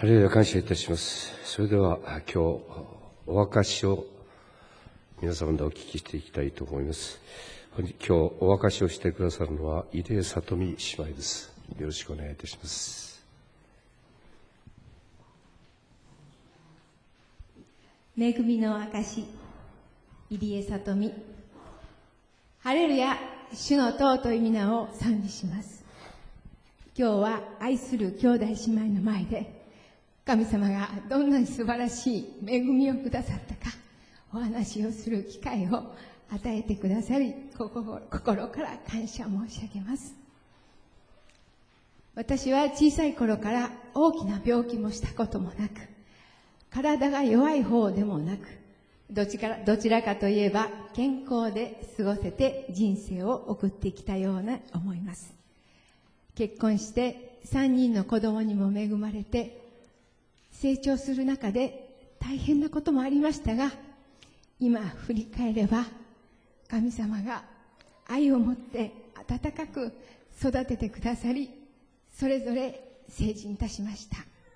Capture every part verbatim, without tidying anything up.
ハレルヤ、感謝いたします。それでは今日お証しを皆様でお聞きしていきたいと思います。今日お証しをしてくださるのは入江さとみ姉妹です。よろしくお願いいたします。 恵みの証、入江さとみ。ハレルヤ、主の尊い皆を賛美します。今日は愛する兄弟姉妹の前で、神様がどんなに素晴らしい恵みをくださったか、お話をする機会を与えてくださり、心から感謝申し上げます。私は小さい頃から大きな病気もしたこともなく、体が弱い方でもなく、どちら、どちらかといえば健康で過ごせて人生を送ってきたような思います。結婚してさんにんの子供にも恵まれて、成長する中で大変なこともありましたが、今振り返れば神様が愛を持って温かく育ててくださり、それぞれ成人いたしました。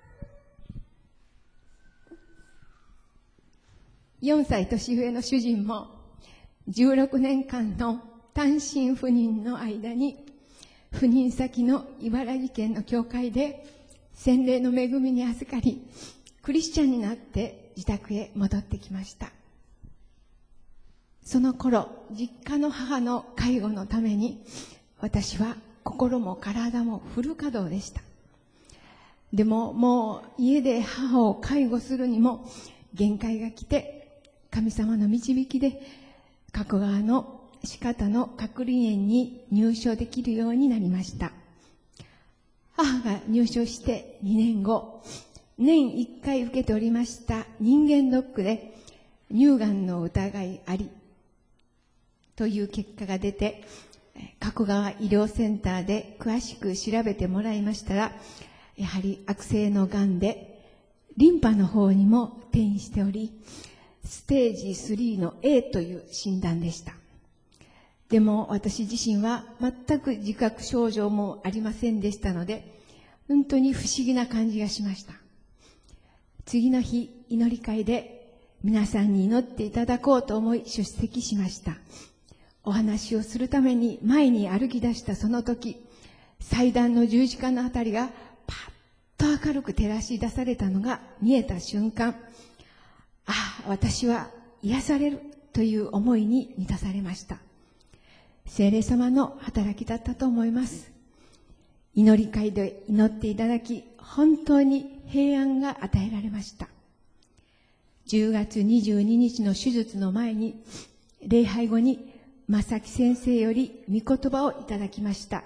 よんさい年上の主人もじゅうろくねんかんの単身赴任の間に、赴任先の茨城県の教会で洗礼の恵みに預かり、クリスチャンになって自宅へ戻ってきました。その頃、実家の母の介護のために、私は心も体もフル稼働でした。でももう家で母を介護するにも限界が来て、神様の導きで加古川の四方の隔離園に入所できるようになりました。母が入所してにねんご、年いっかい受けておりました人間ドックで乳がんの疑いありという結果が出て、加古川医療センターで詳しく調べてもらいましたら、やはり悪性のがんでリンパの方にも転移しており、ステージスリーの エー という診断でした。でも私自身は全く自覚症状もありませんでしたので、本当に不思議な感じがしました。次の日、祈り会で皆さんに祈っていただこうと思い出席しました。お話をするために前に歩き出したその時、祭壇の十字架のあたりがパッと明るく照らし出されたのが見えた瞬間、ああ、私は癒されるという思いに満たされました。聖霊様の働きだったと思います。祈り会で祈っていただき、本当に平安が与えられました。じゅうがつにじゅうににちの手術の前に、礼拝後に正木先生より御言葉をいただきました。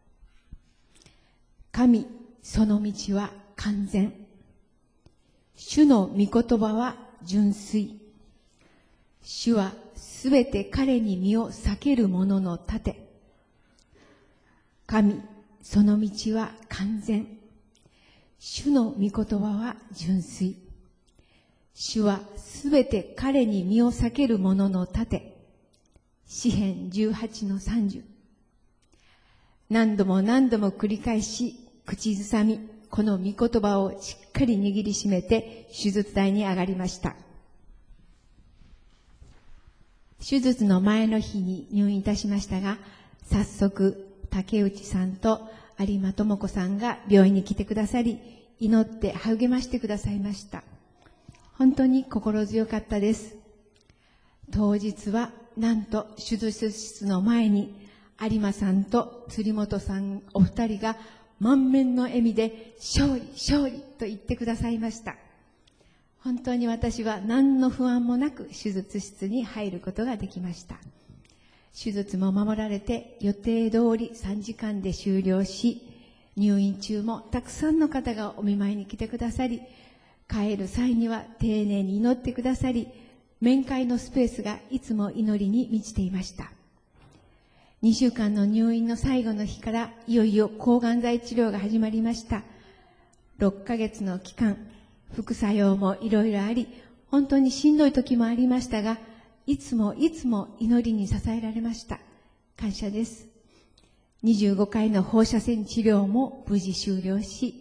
神、その道は完全。主の御言葉は純粋。主はすべて彼に身を避ける者の盾。神、その道は完全。主の御言葉は純粋。主はすべて彼に身を避ける者の盾。詩編じゅうはちのさんじゅう。何度も何度も繰り返し、口ずさみ、この御言葉をしっかり握りしめて手術台に上がりました。手術の前の日に入院いたしましたが、早速竹内さんと有馬智子さんが病院に来てくださり、祈って励ましてくださいました。本当に心強かったです。当日はなんと手術室の前に有馬さんと釣本さんお二人が満面の笑みで勝利勝利と言ってくださいました。本当に私は何の不安もなく手術室に入ることができました。手術も守られて予定通りさんじかんで終了し、入院中もたくさんの方がお見舞いに来てくださり、帰る際には丁寧に祈ってくださり、面会のスペースがいつも祈りに満ちていました。にしゅうかんの入院の最後の日からいよいよ抗がん剤治療が始まりました。ろっかげつの期間、副作用もいろいろあり、本当にしんどい時もありましたが、いつもいつも祈りに支えられました。感謝です。にじゅうごかいの放射線治療も無事終了し、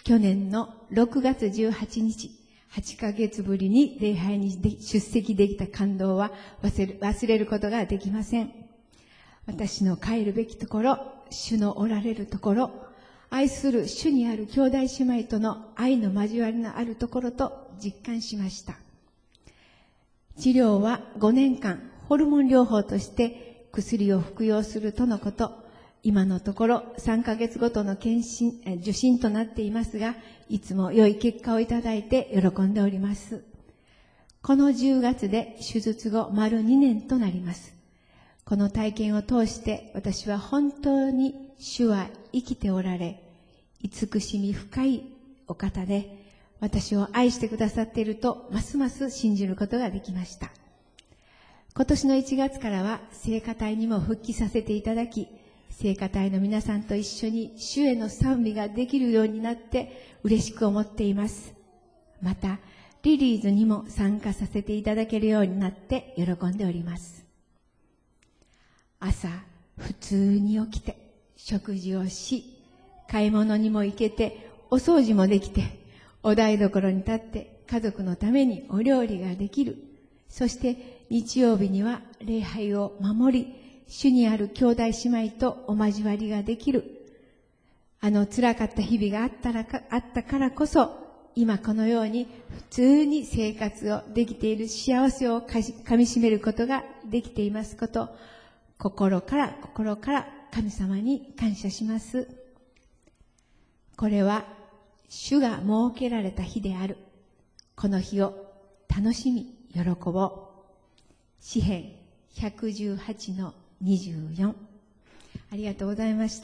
去年のろくがつじゅうはちにち、はちかげつぶりに礼拝に出席できた感動は忘れる、忘れることができません。私の帰るべきところ、主のおられるところ、愛する主にある兄弟姉妹との愛の交わりのあるところと実感しました。治療はごねんかんホルモン療法として薬を服用するとのこと。今のところさんかげつごとの検診、受診となっていますが、いつも良い結果をいただいて喜んでおります。このじゅうがつで手術後丸にねんとなります。この体験を通して私は本当に主は生きておられ、慈しみ深いお方で、私を愛してくださっているとますます信じることができました。今年のいちがつからは聖歌隊にも復帰させていただき、聖歌隊の皆さんと一緒に主への賛美ができるようになって嬉しく思っています。また、リリーズにも参加させていただけるようになって喜んでおります。朝、普通に起きて、食事をし、買い物にも行けて、お掃除もできて、お台所に立って家族のためにお料理ができる。そして日曜日には礼拝を守り、主にある兄弟姉妹とお交わりができる。あの辛かった日々があったらか、あったからこそ、今このように普通に生活をできている幸せをかみしめることができていますこと、心から心から神様に感謝します。これは主が設けられた日である。この日を楽しみ、喜ぼう。詩編ひゃくじゅうはちのにじゅうよん。ありがとうございました。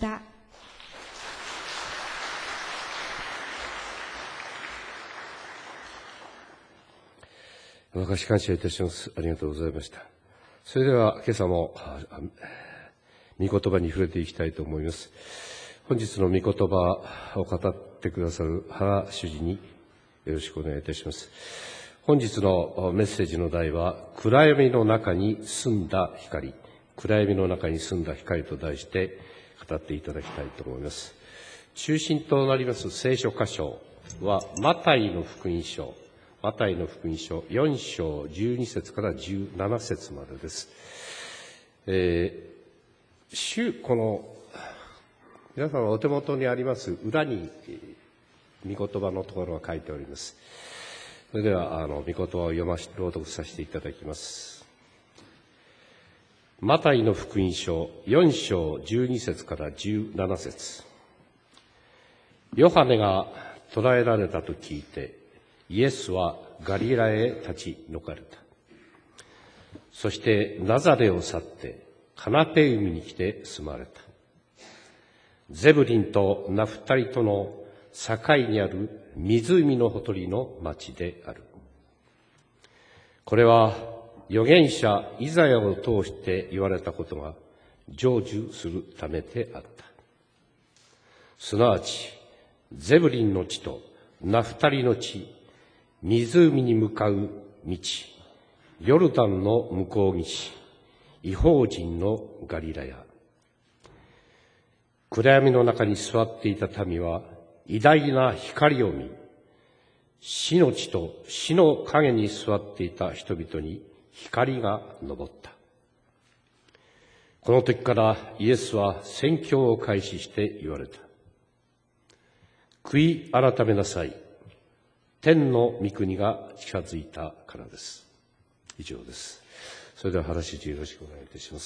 私感謝いたします。ありがとうございました。それでは今朝も御言葉に触れていきたいと思います。本日の御言葉を語ってくださる原主事によろしくお願いいたします。本日のメッセージの題は、暗闇の中に住んだ光、暗闇の中に住んだ光と題して語っていただきたいと思います。中心となります聖書箇所は、マタイの福音書、マタイの福音書よん章じゅうに節からじゅうなな節までです。えー、主、この、皆さんのお手元にあります裏に、御言葉のところが書いております。それでは、あの、御言葉を読まし、朗読させていただきます。マタイの福音書よん章じゅうに節からじゅうなな節。ヨハネが捕らえられたと聞いて、イエスはガリラへ立ち退かれた。そしてナザレを去ってカナペウミに来て住まれた。ゼブリンとナフタリとの境にある湖のほとりの町である。これは預言者イザヤを通して言われたことが成就するためであった。すなわち、ゼブリンの地とナフタリの地、湖に向かう道、ヨルダンの向こう岸、異邦人のガリラヤ。暗闇の中に座っていた民は偉大な光を見、死の地と死の影に座っていた人々に光が昇った。この時からイエスは宣教を開始して言われた。悔い改めなさい。天の御国が近づいたからです。以上です。それでは原主事よろしくお願いいたします。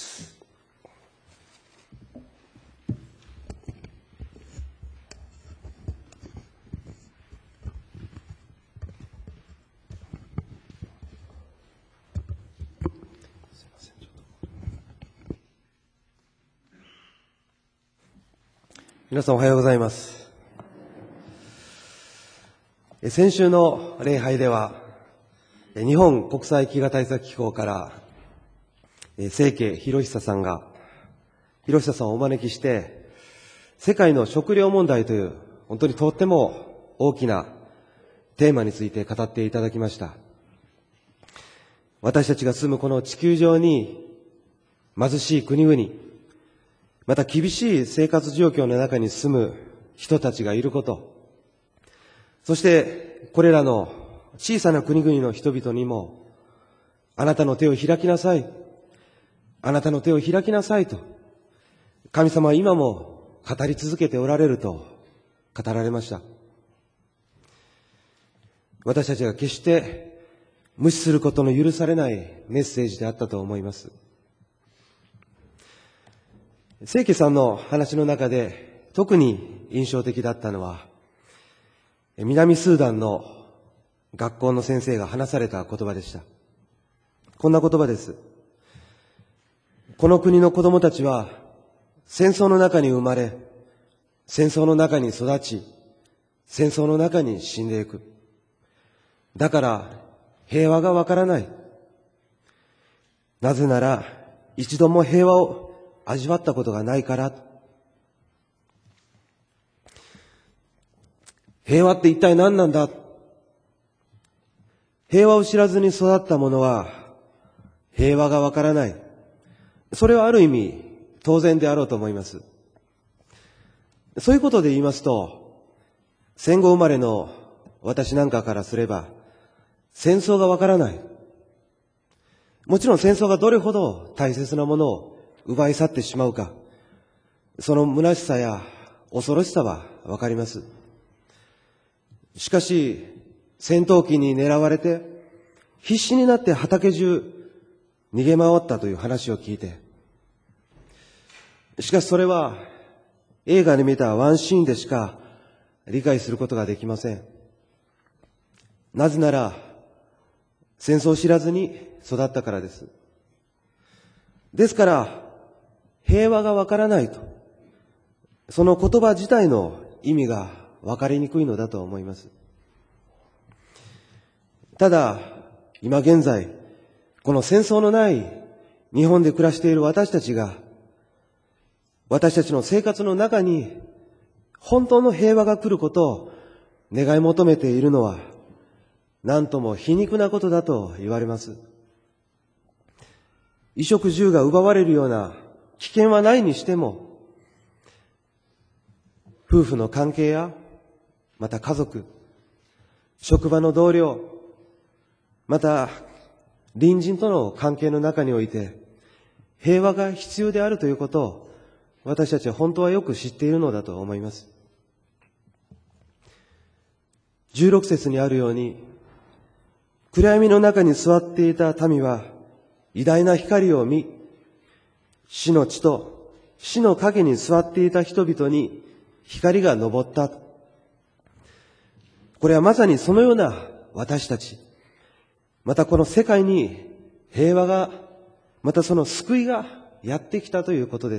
皆さんおはようございます。先週の礼拝では、日本国際飢餓対策機構から、清家博久さんが、博久さんをお招きして、世界の食糧問題という、本当にとっても大きなテーマについて語っていただきました。私たちが住むこの地球上に、貧しい国々、また厳しい生活状況の中に住む人たちがいること、 そしてこれらの小さな国々の人々にも、あなたの手を開きなさい、あなたの手を開きなさいと、神様は今も語り続けておられると語られました。私たちが決して無視することの許されないメッセージであったと思います。清家さんの話の中で特に印象的だったのは、南スーダンの学校の先生が話された言葉でした。こんな言葉です。この国の子供たちは戦争の中に生まれ、戦争の中に育ち、戦争の中に死んでいく。だから平和がわからない。なぜなら一度も平和を味わったことがないから。平和って一体何なんだ。平和を知らずに育った者は平和がわからない。それはある意味当然であろうと思います。そういうことで言いますと、戦後生まれの私なんかからすれば戦争がわからない。もちろん戦争がどれほど大切なものを奪い去ってしまうか、その虚しさや恐ろしさはわかります。しかし戦闘機に狙われて必死になって畑中逃げ回ったという話を聞いて、しかしそれは映画で見たワンシーンでしか理解することができません。なぜなら戦争を知らずに育ったからです。ですから平和がわからないと、その言葉自体の意味がわかりにくいのだと思います。ただ今現在この戦争のない日本で暮らしている私たちが、私たちの生活の中に本当の平和が来ることを願い求めているのは、何とも皮肉なことだと言われます。衣食住が奪われるような危険はないにしても、夫婦の関係や、また家族、職場の同僚、また隣人との関係の中において平和が必要であるということを、私たちは本当はよく知っているのだと思います。じゅうろく節にあるように、暗闇の中に座っていた民は偉大な光を見、死の地と死の影に座っていた人々に光が昇った。これはまさにそのような私たち、またこの世界に平和が、またその救いがやってきたということです。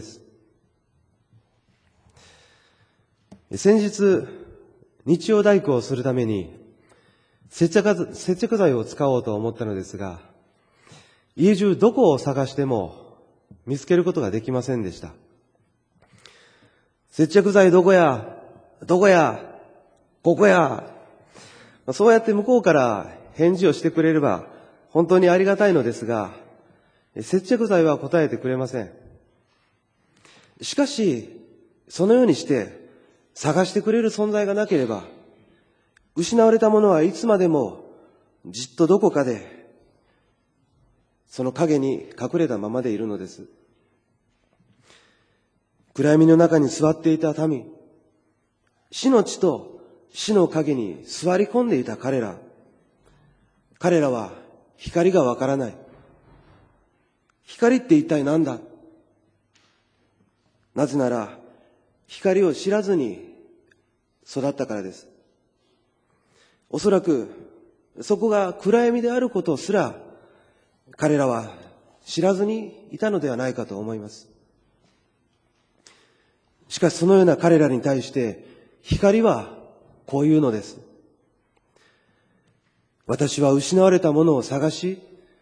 先日、日曜大工をするために接着、接着剤を使おうと思ったのですが、家中どこを探しても見つけることができませんでした。接着剤どこや、どこや、ここや。そうやって向こうから返事をしてくれれば本当にありがたいのですが、接着剤は答えてくれません。しかし、そのようにして探してくれる存在がなければ、失われたものはいつまでもじっとどこかでその影に隠れたままでいるのです。暗闇の中に座っていた民、死の地と死の影に座り込んでいた彼ら、彼らは光がわからない。光って一体何だ？なぜなら光を知らずに育ったからです。おそらくそこが暗闇であることすら彼らは知らずにいたのではないかと思います。しかしそのような彼らに対して光はこういうのです。私は失われたものを探し、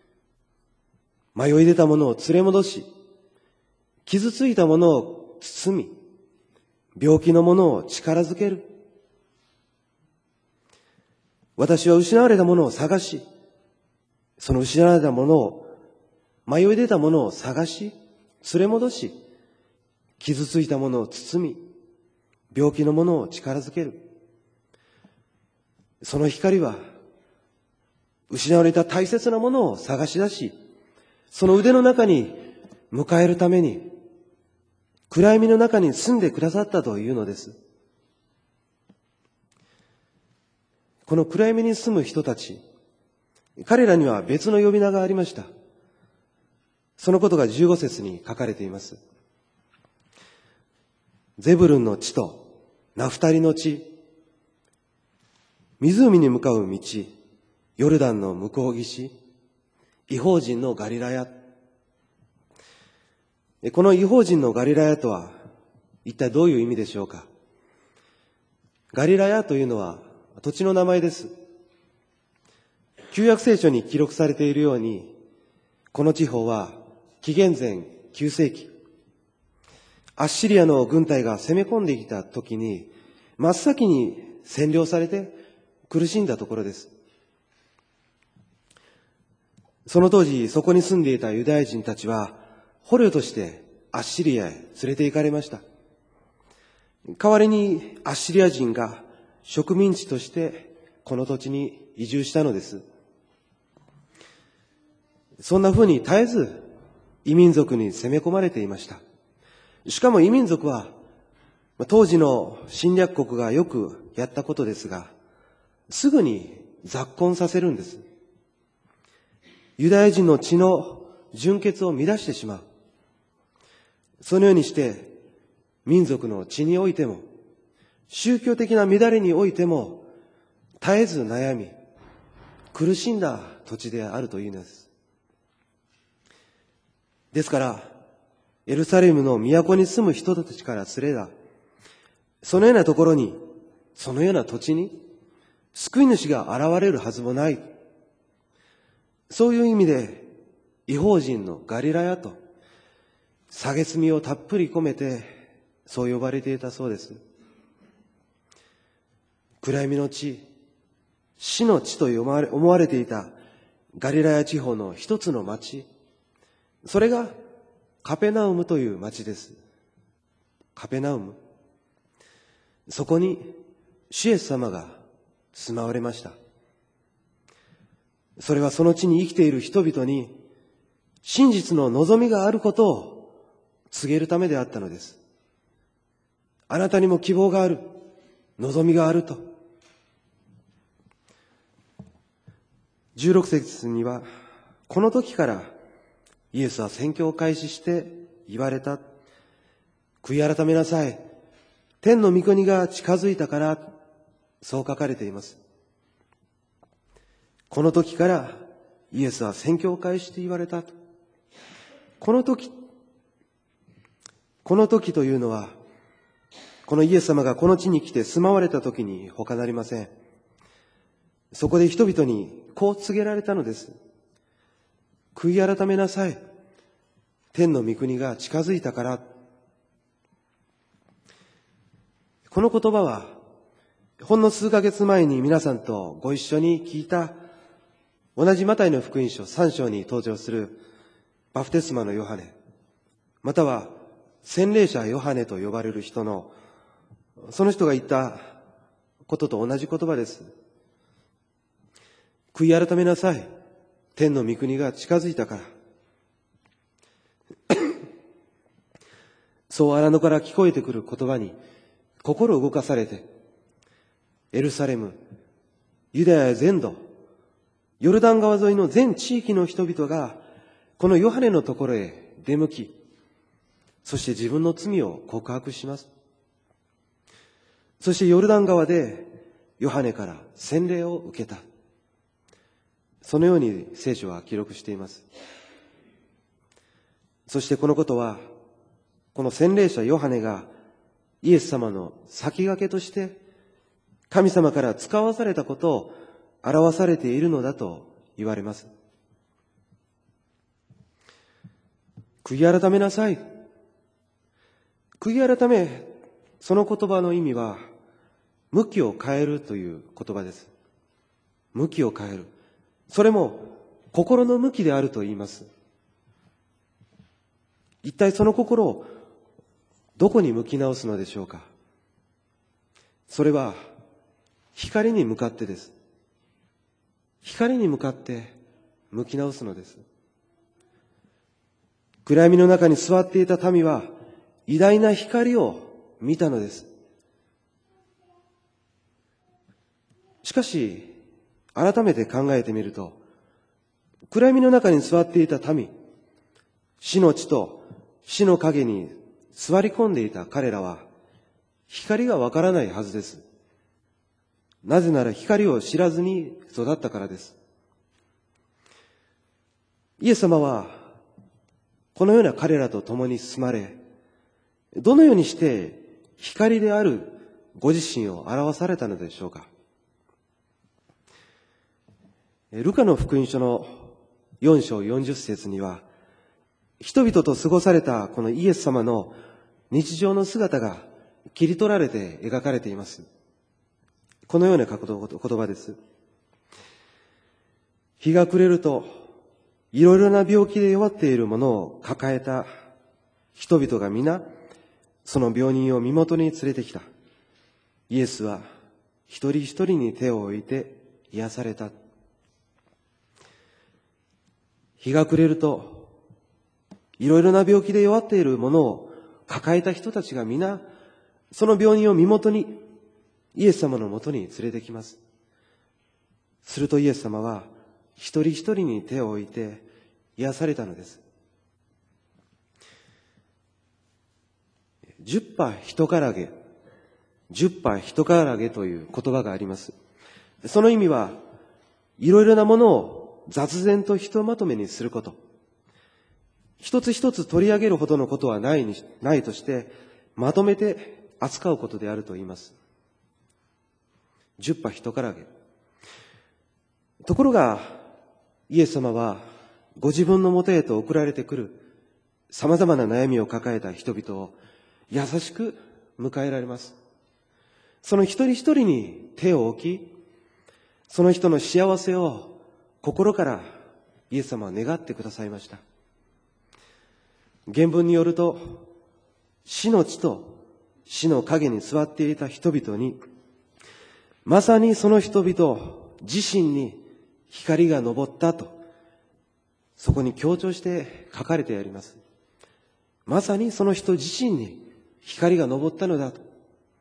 迷い出たものを連れ戻し、傷ついたものを包み、病気のものを力づける。私は失われたものを探し、その失われたものを、迷い出たものを探し、連れ戻し、傷ついたものを包み、病気のものを力づける。 その光は失われた大切なものを探し出し、その腕の中に迎えるために暗闇の中に住んでくださったというのです。この暗闇に住む人たち、彼らには別の呼び名がありました。そのことがじゅうご節に書かれています。ゼブルンの地とナフタリの地、湖に向かう道、ヨルダンの向こう岸、異邦人のガリラヤ。この異邦人のガリラヤとは一体どういう意味でしょうか。ガリラヤというのは土地の名前です。旧約聖書に記録されているように、この地方は紀元前きゅう世紀、アッシリアの軍隊が攻め込んできた時に、真っ先に占領されて苦しんだところです。その当時、そこに住んでいたユダヤ人たちは、捕虜としてアッシリアへ連れて行かれました。代わりにアッシリア人が植民地としてこの土地に移住したのです。そんな風に絶えず異民族に攻め込まれていました。しかも異民族は当時の侵略国がよくやったことですが、すぐに雑根させるんです。ユダヤ人の血の純潔を乱してしまう。そのようにして民族の血においても宗教的な乱れにおいても絶えず悩み苦しんだ土地であるというのです。ですからエルサレムの都に住む人たちからすれば、そのようなところに、そのような土地に救い主が現れるはずもない。そういう意味で異邦人のガリラヤと蔑みをたっぷり込めてそう呼ばれていたそうです。暗闇の地、死の地と思われていたガリラヤ地方の一つの町、それがカペナウムという町です。カペナウム。そこに主イエス様が住まわれました。それはその地に生きている人々に真実の望みがあることを告げるためであったのです。あなたにも希望がある、望みがあると。じゅうろく節には、この時からイエスは宣教を開始して言われた。悔い改めなさい。天の御国が近づいたから、そう書かれています。この時からイエスは宣教を開始して言われた。この時、この時というのは、このイエス様がこの地に来て住まわれた時に他なりません。そこで人々にこう告げられたのです。悔い改めなさい。天の御国が近づいたから。この言葉は、ほんの数ヶ月前に皆さんとご一緒に聞いた、同じマタイの福音書さん章に登場するバプテスマのヨハネ、または洗礼者ヨハネと呼ばれる人の、その人が言ったことと同じ言葉です。悔い改めなさい。天の御国が近づいたから。そう荒野から聞こえてくる言葉に心動かされて、エルサレム、ユダヤ全土、ヨルダン川沿いの全地域の人々がこのヨハネのところへ出向き、そして自分の罪を告白します。そしてヨルダン川でヨハネから洗礼を受けた。そのように聖書は記録しています。そしてこのことは、この洗礼者ヨハネがイエス様の先駆けとして神様から使わされたことを表されているのだと言われます。悔い改めなさい。悔い改め、その言葉の意味は向きを変えるという言葉です。向きを変える。それも心の向きであると言います。一体その心をどこに向き直すのでしょうか。それは光に向かってです。光に向かって向き直すのです。暗闇の中に座っていた民は偉大な光を見たのです。しかし、改めて考えてみると、暗闇の中に座っていた民、死の地と死の影に座り込んでいた彼らは、光がわからないはずです。なぜなら光を知らずに育ったからです。イエス様は、このような彼らと共に進まれ、どのようにして光であるご自身を表されたのでしょうか。ルカの福音書のよん章よんじゅっ節には、人々と過ごされたこのイエス様の日常の姿が切り取られて描かれています。このような言葉です。日が暮れると、いろいろな病気で弱っているものを抱えた人々が皆、その病人を身元に連れてきた。イエスは一人一人に手を置いて癒された。日が暮れると、いろいろな病気で弱っているものを抱えた人たちが皆、その病人を身元に、イエス様のもとに連れてきます。するとイエス様は、一人一人に手を置いて癒されたのです。十羽人からげ、十羽人からげという言葉があります。その意味は、いろいろなものを雑然とひとまとめにすること。一つ一つ取り上げるほどのことはないに、ないとして、まとめて扱うことであると言います。十羽人からげ。ところが、イエス様はご自分のもとへと送られてくる様々な悩みを抱えた人々を優しく迎えられます。その一人一人に手を置き、その人の幸せを心からイエス様は願ってくださいました。原文によると、死の地と死の影に座っていた人々に、まさにその人々自身に光が昇ったと、そこに強調して書かれてあります。まさにその人自身に光が昇ったのだと。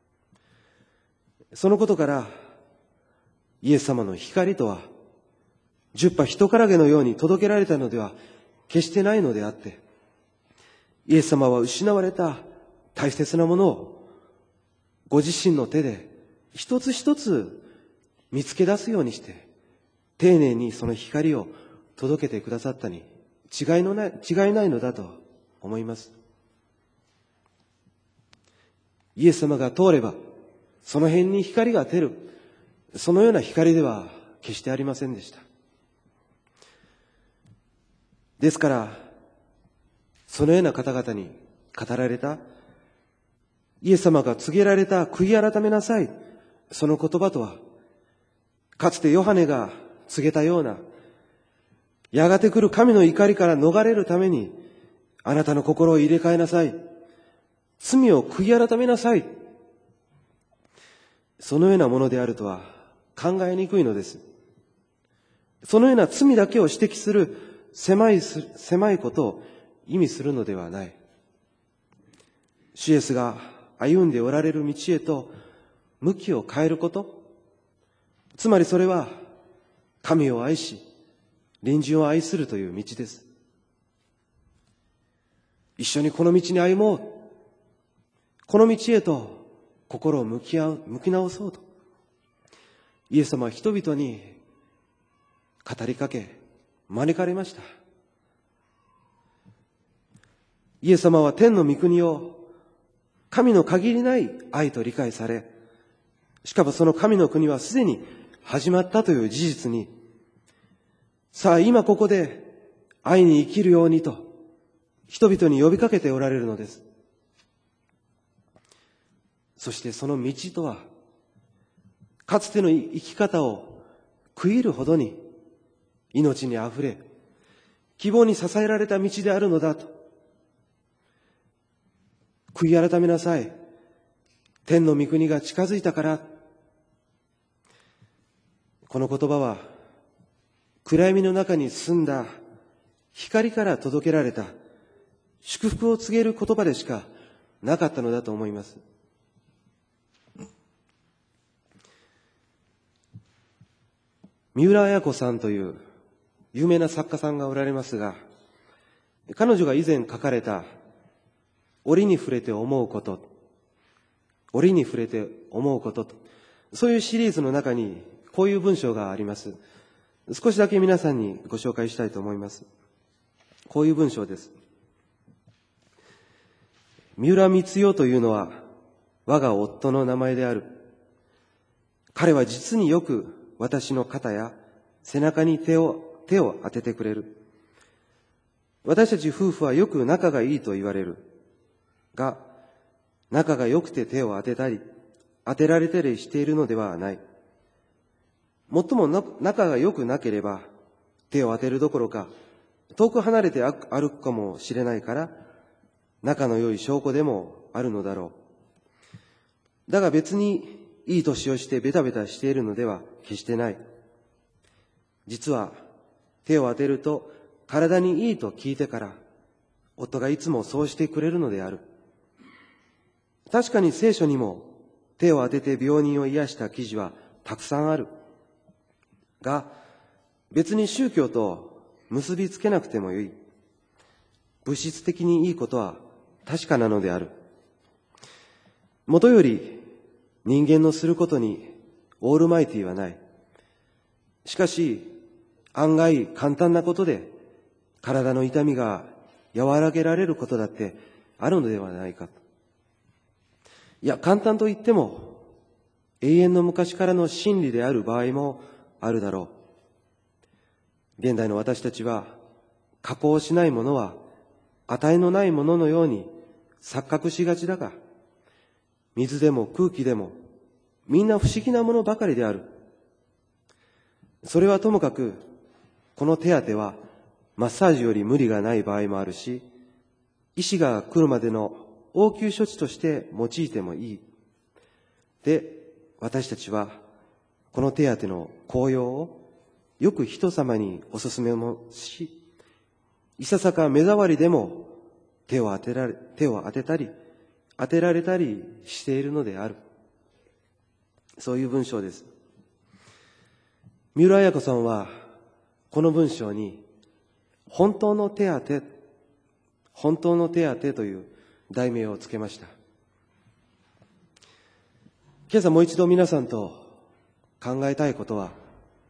そのことから、イエス様の光とは、十羽人からげのように届けられたのでは決してないのであって、イエス様は失われた大切なものを、ご自身の手で一つ一つ見つけ出すようにして、丁寧にその光を届けてくださったに違いのない、違いないのだと思います。イエス様が通れば、その辺に光が照る、そのような光では決してありませんでした。ですから、そのような方々に語られた、イエス様が告げられた悔い改めなさい、その言葉とは、かつてヨハネが告げたような、やがて来る神の怒りから逃れるために、あなたの心を入れ替えなさい。罪を悔い改めなさい。そのようなものであるとは考えにくいのです。そのような罪だけを指摘する狭い、狭いことを意味するのではない。主イエスが歩んでおられる道へと向きを変えること。つまりそれは神を愛し、隣人を愛するという道です。一緒にこの道に歩もう。この道へと心を向き合う、向き直そうと。イエス様は人々に語りかけ、招かれました。イエス様は天の御国を神の限りない愛と理解され、しかもその神の国はすでに始まったという事実に、さあ今ここで愛に生きるようにと人々に呼びかけておられるのです。そしてその道とは、かつての生き方を悔いるほどに命にあふれ、希望に支えられた道であるのだと。悔い改めなさい。天の御国が近づいたから。 この言葉は暗闇の中に住んだ光から届けられた祝福を告げる言葉でしかなかったのだと思います。三浦綾子さんという有名な作家さんがおられますが、彼女が以前書かれた折に触れて思うこと、折に触れて思うことと、そういうシリーズの中にこういう文章があります。少しだけ皆さんにご紹介したいと思います。こういう文章です。三浦光代というのは我が夫の名前である。彼は実によく私の肩や背中に手を、手を当ててくれる。私たち夫婦はよく仲がいいと言われる。が、仲が良くて手を当てたり、当てられたりしているのではない。もっとも仲が良くなければ、手を当てるどころか、遠く離れて歩くかもしれないから、仲の良い証拠でもあるのだろう。だが別にいい年をしてベタベタしているのでは決してない。実は手を当てると体にいいと聞いてから、夫がいつもそうしてくれるのである。確かに聖書にも手を当てて病人を癒した記事はたくさんある。が、別に宗教と結びつけなくてもよい。物質的にいいことは確かなのである。もとより人間のすることにオールマイティはない。しかし、案外簡単なことで体の痛みが和らげられることだってあるのではないか。いや、簡単と言っても永遠の昔からの真理である場合もあるだろう。現代の私たちは加工しないものは値のないもののように錯覚しがちだが、水でも空気でもみんな不思議なものばかりである。それはともかく、この手当てはマッサージより無理がない場合もあるし、医師が来るまでの応急処置として用いてもいい。で、私たちはこの手当ての効用をよく人様にお勧めもし、いささか目障りでも手を当てられ、手を当てたり、当てられたりしているのである。そういう文章です。三浦綾子さんは、この文章に、本当の手当て、本当の手当てという題名をつけました。今朝もう一度皆さんと考えたいことは、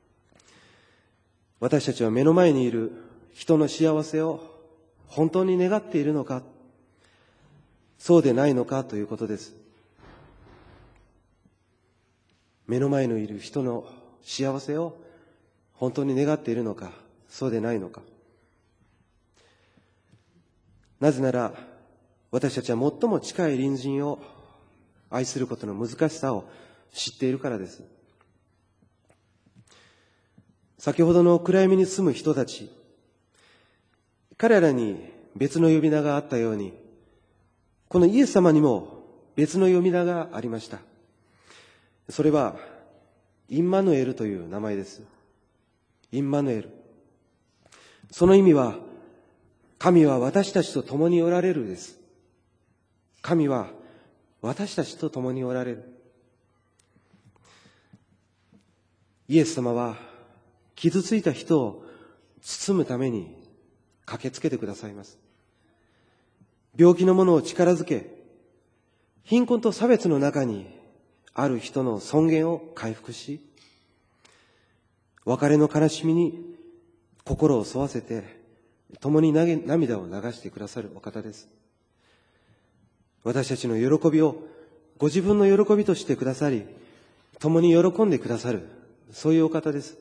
私たちは目の前にいる人の幸せを本当に願っているのか、そうでないのかということです。目の前にいる人の幸せを本当に願っているのか、そうでないのか。なぜなら、私たちは最も近い隣人を愛することの難しさを知っているからです。先ほどの暗闇に住む人たち、彼らに別の呼び名があったように、このイエス様にも別の呼び名がありました。それは、インマヌエルという名前です。インマヌエル。その意味は、神は私たちと共におられるです。神は私たちと共におられる。イエス様は傷ついた人を包むために駆けつけてくださいます。病気の者を力づけ、貧困と差別の中にある人の尊厳を回復し、別れの悲しみに心を沿わせて共に涙を流してくださるお方です。私たちの喜びをご自分の喜びとしてくださり、共に喜んでくださる、そういうお方です。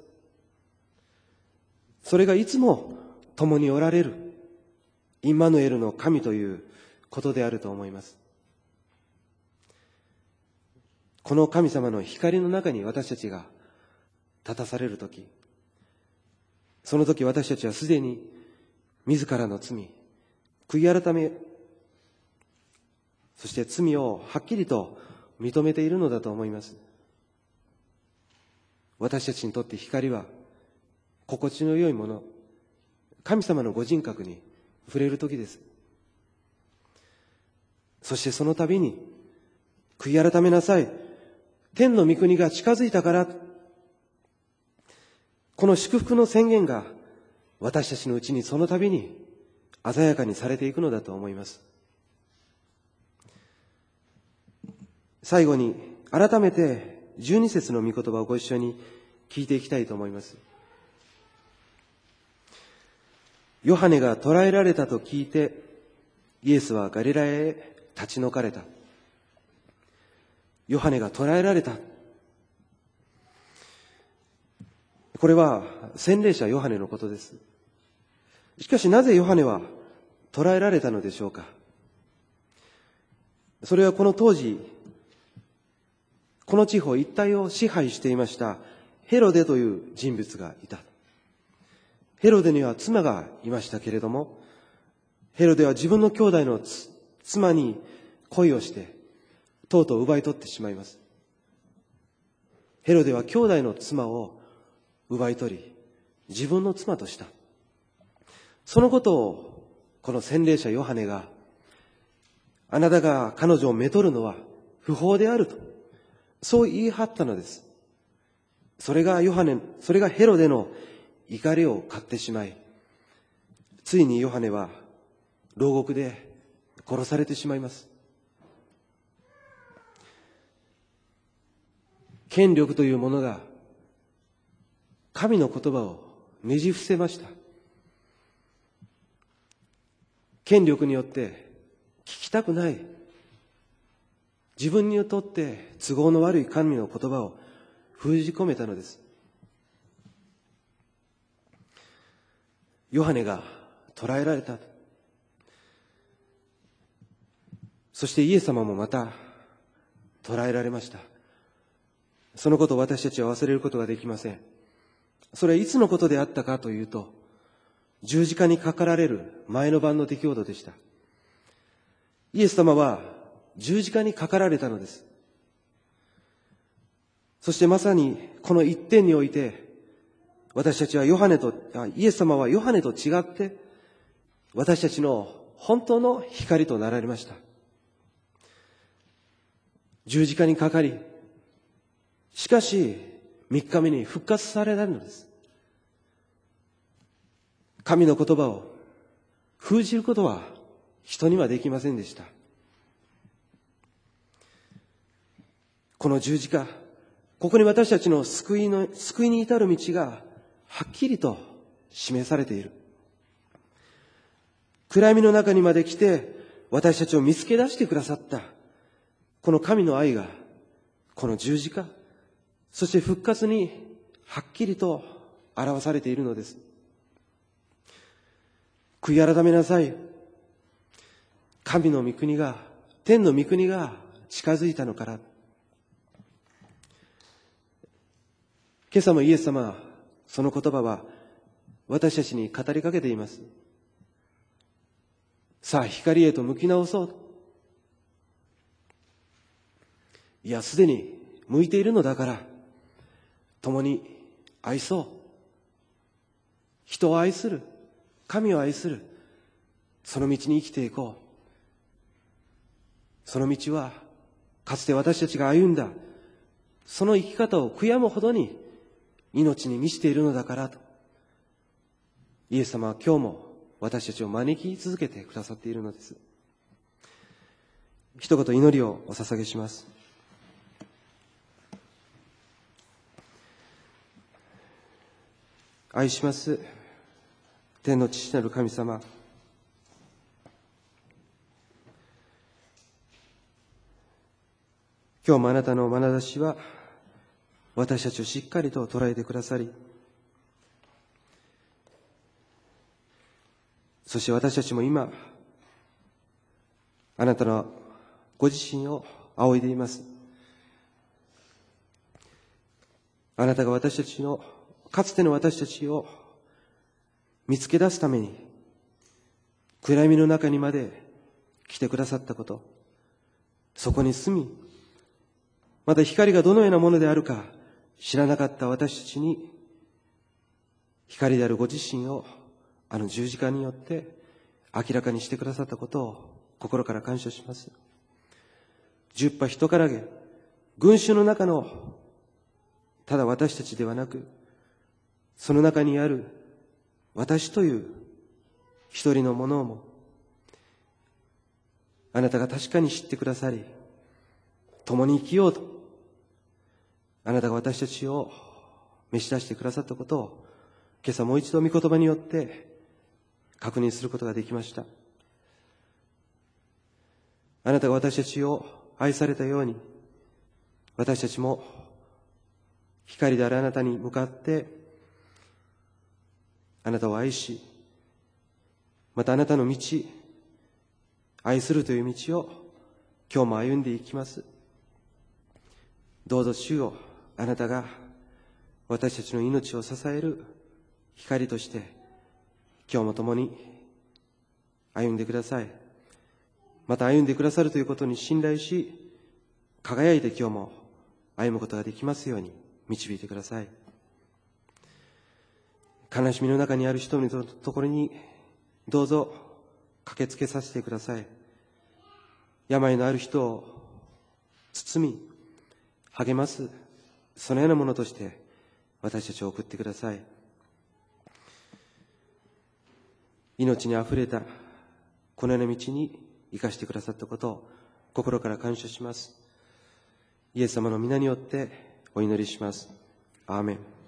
それがいつも共におられるインマヌエルの神ということであると思います。この神様の光の中に私たちが立たされるとき、その時私たちはすでに自らの罪、悔い改め、そして罪をはっきりと認めているのだと思います。 私たちにとって光は心地の良いもの、神様のご人格に触れる時です。そしてその度に、悔い改めなさい。天の御国が近づいたから、この祝福の宣言が私たちのうちにその度に鮮やかにされていくのだと思います。最後に改めてじゅうに節の御言葉をご一緒に聞いていきたいと思います。ヨハネが捕らえられたと聞いて、イエスはガリラヤへ立ち退かれた。ヨハネが捕らえられた。これは洗礼者ヨハネのことです。しかしなぜヨハネは捕らえられたのでしょうか。それはこの当時、この地方一帯を支配していましたヘロデという人物がいた。ヘロデには妻がいましたけれども、ヘロデは自分の兄弟の妻に恋をして、とうとう奪い取ってしまいます。ヘロデは兄弟の妻を奪い取り、自分の妻とした。そのことを、この洗礼者ヨハネが、あなたが彼女をめとるのは不法であると、そう言い張ったのです。それがヨハネ、それがヘロデの怒りを買ってしまい、ついにヨハネは牢獄で殺されてしまいます。権力というものが神の言葉をねじ伏せました。権力によって聞きたくない、自分にとって都合の悪い神の言葉を封じ込めたのです。ヨハネが捕らえられた。そしてイエス様もまた捕らえられました。そのことを私たちは忘れることができません。それはいつのことであったかというと、十字架にかかられる前の晩の出来事でした。イエス様は十字架にかかられたのです。そしてまさにこの一点において、私たちはヨハネと、イエス様はヨハネと違って、私たちの本当の光となられました。十字架にかかり、しかし三日目に復活されたのです。神の言葉を封じることは人にはできませんでした。この十字架、ここに私たちの救いの、救いに至る道がはっきりと示されている。暗闇の中にまで来て私たちを見つけ出してくださったこの神の愛が、この十字架、そして復活にはっきりと表されているのです。悔い改めなさい。神の御国が、天の御国が近づいたのから。今朝もイエス様は、その言葉は私たちに語りかけています。さあ光へと向き直そう。いや、すでに向いているのだから、共に愛そう。人を愛する、神を愛する、その道に生きていこう。その道は、かつて私たちが歩んだ、その生き方を悔やむほどに命に満ちているのだからと、イエス様は今日も私たちを招き続けてくださっているのです。一言祈りをお捧げします。愛します天の父なる神様、今日もあなたの眼差しは私たちをしっかりと捉えてくださり、そして私たちも今あなたのご自身を仰いでいます。あなたが私たちのかつての私たちを見つけ出すために暗闇の中にまで来てくださったこと、そこに住み、また光がどのようなものであるか知らなかった私たちに光であるご自身をあの十字架によって明らかにしてくださったことを心から感謝します。十羽人からげ、群衆の中のただ私たちではなく、その中にある私という一人のものをもあなたが確かに知ってくださり、共に生きようとあなたが私たちを召し出してくださったことを今朝もう一度御言葉によって確認することができました。あなたが私たちを愛されたように、私たちも光であるあなたに向かってあなたを愛し、またあなたの道、愛するという道を今日も歩んでいきます。どうぞ主よ、あなたが私たちの命を支える光として今日も共に歩んでください。また歩んでくださるということに信頼し、輝いて今日も歩むことができますように導いてください。悲しみの中にある人のところにどうぞ駆けつけさせてください。病のある人を包み励ます、そのようなものとして私たちを送ってください。命にあふれたこのような道に生かしてくださったことを心から感謝します。イエス様の皆によってお祈りします。アーメン。